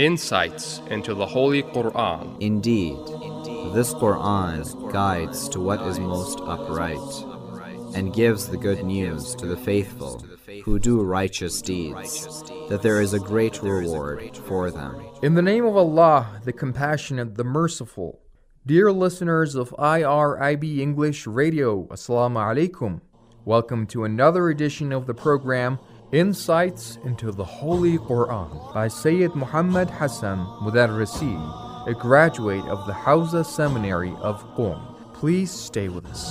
Insights into the Holy Quran. Indeed, this Quran guides to what is most upright, and gives the good news to the faithful who do righteous deeds, that there is a great reward for them. In the name of Allah, the Compassionate, the Merciful. Dear listeners of IRIB English Radio, Assalamu alaikum. Welcome to another edition of the program, Insights into the Holy Quran, by Sayyid Muhammad Hassan Mudarrisi, a graduate of the Hawza Seminary of Qom. Please stay with us.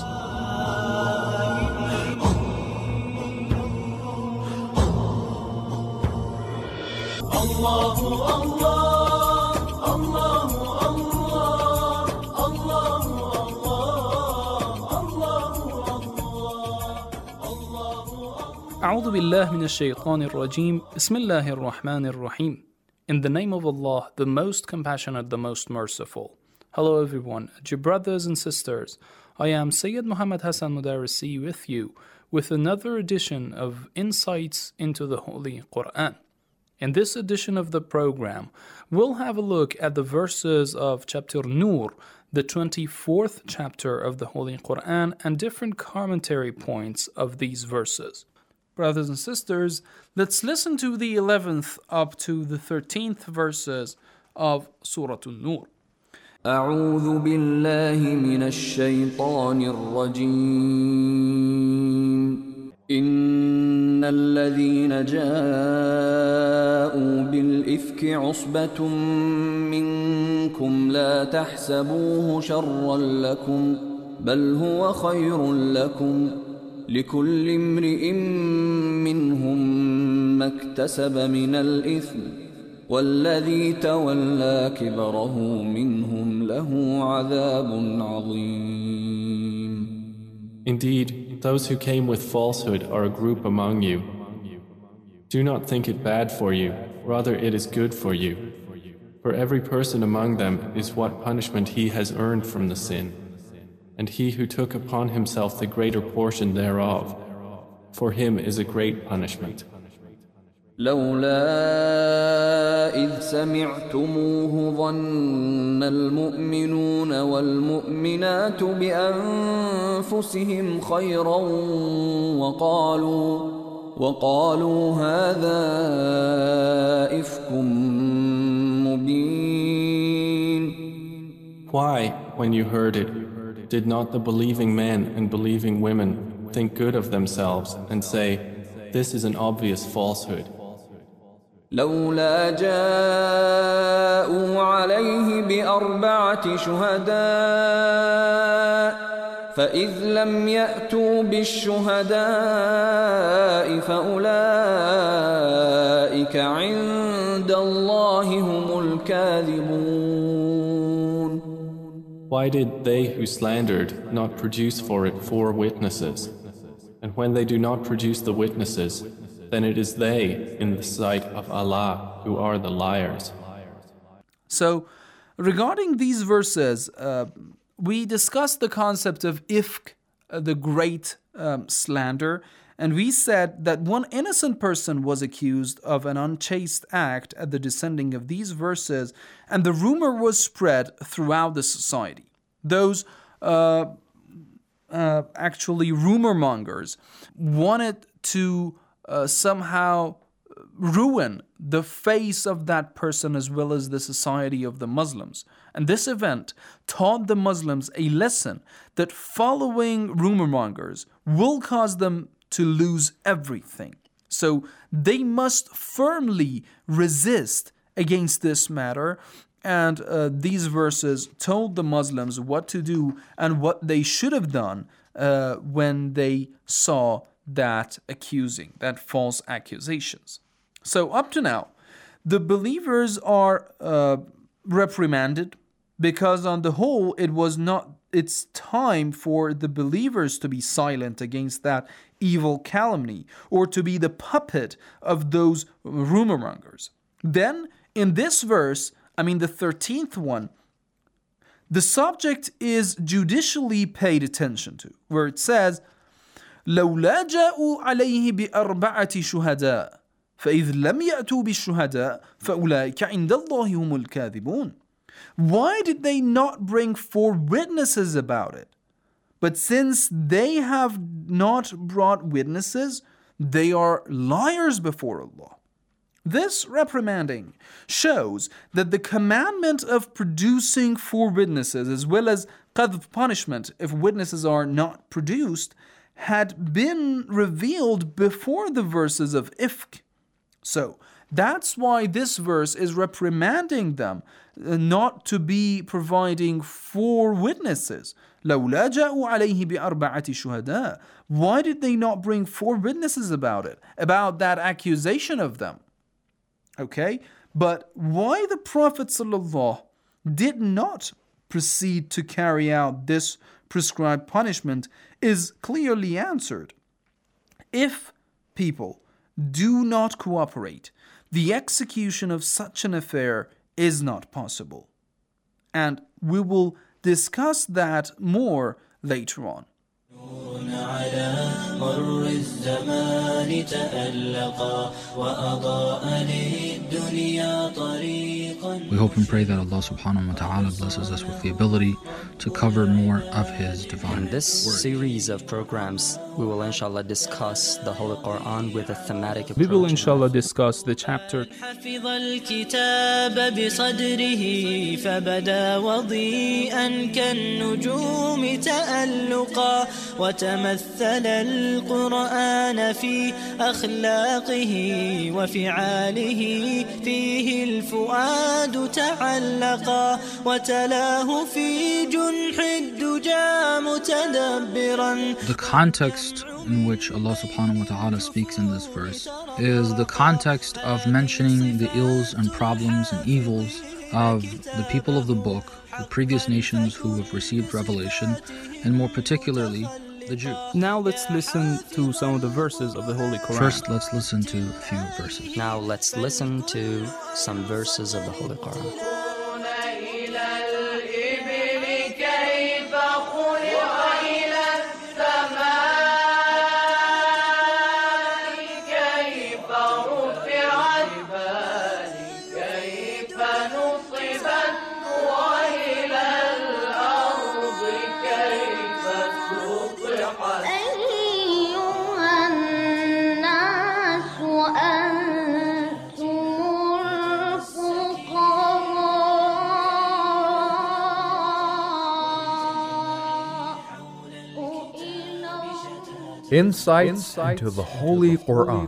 أعوذ بالله من الشيطان الرجيم بسم الله الرحمن الرحيم. In the name of Allah, the most compassionate, the most merciful. Hello everyone, dear brothers and sisters. I am Sayyid Muhammad Hassan Mudarrisi with you with another edition of Insights into the Holy Quran. In this edition of the program, we'll have a look at the verses of chapter Nur, the 24th chapter of the Holy Quran, and different commentary points of these verses. Brothers and sisters, let's listen to the 11th up to the 13th verses of Surah An-Nur. أعوذ بالله من الشيطان الرجيم إن الذين جاءوا بالإفك عصبة منكم لا تحسبوه شرا لكم بل هو خير لكم لكل امرئ منهم ما اكتسب من الإثم والذي تولى كبره منهم له عذاب عظيم. Indeed, those who came with falsehood are a group among you. Do not think it bad for you, rather it is good for you. For every person among them is what punishment he has earned from the sin, and he who took upon himself the greater portion thereof, for him is a great punishment. لولا إذ سمعتموه ظن المؤمنون والمؤمنات بأنفسهم خيرا وقالوا هذا إفك مبين. Why, when you heard it, did not the believing men and believing women think good of themselves and say, this is an obvious falsehood? لولا جاءوا عليه بأربعة شهداء فإذ لم يأتوا بالشهداء فأولئك عند الله هم الكاذبون. Why did they who slandered not produce for it 4 witnesses? And when they do not produce the witnesses, then it is they in the sight of Allah who are the liars. So, regarding these verses, we discussed the concept of ifk, the great slander, and we said that one innocent person was accused of an unchaste act at the descending of these verses, and the rumor was spread throughout the society. Those actually rumor mongers wanted to somehow ruin the face of that person as well as the society of the Muslims. And this event taught the Muslims a lesson that following rumor mongers will cause them to lose everything. So they must firmly resist against this matter. And these verses told the Muslims what to do and what they should have done when they saw that false accusations. So up to now, the believers are reprimanded because on the whole it's time for the believers to be silent against that evil calumny or to be the puppet of those rumor mongers. Then in this verse, the 13th one, the subject is judicially paid attention to, where it says لولا جاءوا عليه بأربعة شهداء فإذ لم يأتوا بالشهداء فأولئك عند الله هم الكاذبون. Why did they not bring 4 witnesses about it? But since they have not brought witnesses, they are liars before Allah. This reprimanding shows that the commandment of producing 4 witnesses, as well as qadhf punishment if witnesses are not produced, had been revealed before the verses of ifk. So that's why this verse is reprimanding them not to be providing 4 witnesses. لولا جاءوا عليه بأربعة شهداء. Why did they not bring 4 witnesses about it, about that accusation of them? Okay, but why the Prophet ﷺ did not proceed to carry out this prescribed punishment is clearly answered. If people do not cooperate, the execution of such an affair is not possible. And we will discuss that more later on. مر الزمان تألقا وأضاء للدنيا طريقا. We hope and pray that Allah subhanahu wa ta'ala blesses us with the ability to cover more of His divine In this word. series of programs, we will inshallah discuss the Holy Quran with a thematic approach. We will inshallah discuss the chapter حفظ الكتاب بصدره فبدا وضيئا كالنجوم تألقا وتمثل القرآن في أخلاقه وفعاله فيه الفؤاد تعلقا وتلاه في جنح الدجى متدبرا. The context in which Allah subhanahu wa ta'ala speaks in this verse is the context of mentioning the ills and problems and evils of the people of the book, the previous nations who have received revelation, and more particularly the Jews. Now let's listen to some of the verses of the Holy Quran. First, let's listen to a few verses. Now let's listen to some verses of the Holy Quran. Insights into the Holy Quran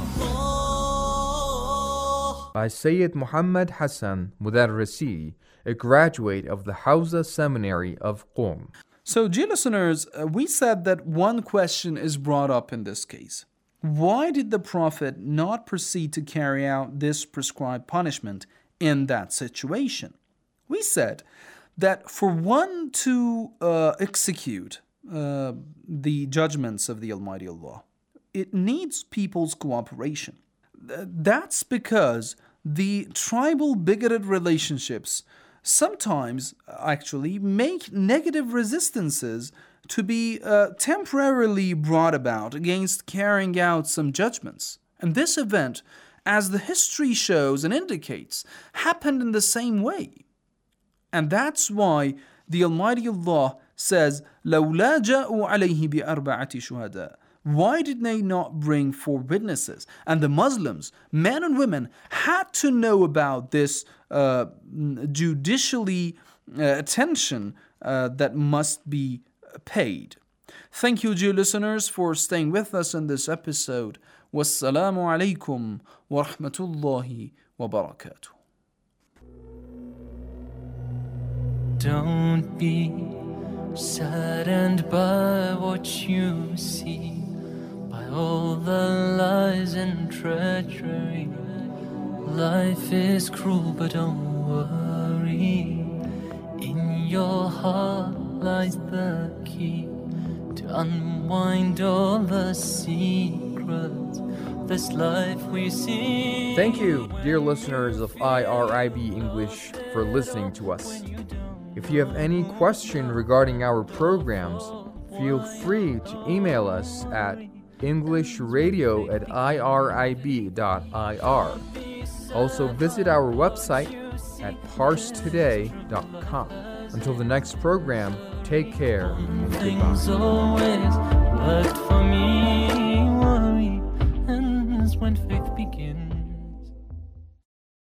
by Sayyid Muhammad Hassan Mudarrisi, a graduate of the Hawza Seminary of Qom. So, dear listeners, we said that one question is brought up in this case. Why did the Prophet not proceed to carry out this prescribed punishment in that situation? We said that for one to execute the judgments of the Almighty Allah, it needs people's cooperation. That's because the tribal bigoted relationships sometimes actually make negative resistances to be temporarily brought about against carrying out some judgments. And this event, as the history shows and indicates, happened in the same way. And that's why the Almighty Allah says, لَوْلَا جَاءُوا عَلَيْهِ بِأَرْبَعَةِ شُهَدَاء. Why did they not bring 4 witnesses? And the Muslims, men and women, had to know about this judicially attention that must be paid. Thank you, dear listeners, for staying with us in this episode. Wassalamu alaikum wa rahmatullahi wa barakatuh. Don't be saddened by what you see, by all the lies and treachery. Life is cruel, but don't worry. In your heart lies the key to unwind all the secrets of this life we see. Thank you, dear listeners of IRIB English, for listening to us. If you have any question regarding our programs, feel free to email us at englishradio@irib.ir. Also visit our website at parstoday.com. Until the next program, take care and Things goodbye. always worked for me, worry ends when faith begins.